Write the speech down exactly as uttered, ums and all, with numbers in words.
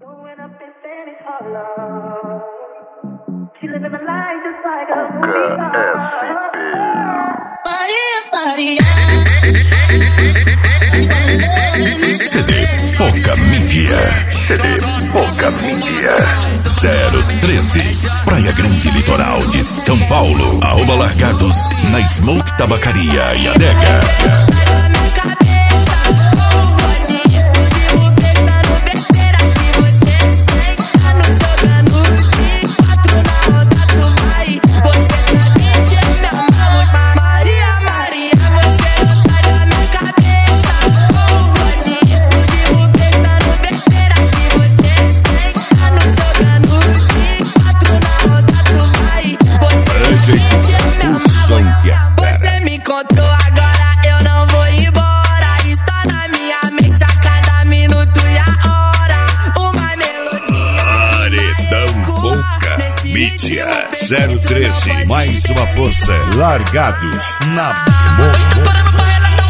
C D Pouca Mídia. C D Pouca Mídia. zero treze, Praia Grande, Litoral de São Paulo. Arroba Largados na Smoke Tabacaria e Adega. Você me contou, agora eu não vou embora. Está na minha mente a cada minuto e a hora. Uma melodia. Paredão Pouca Mídia. zero treze, mais uma força. Largados na Smoke.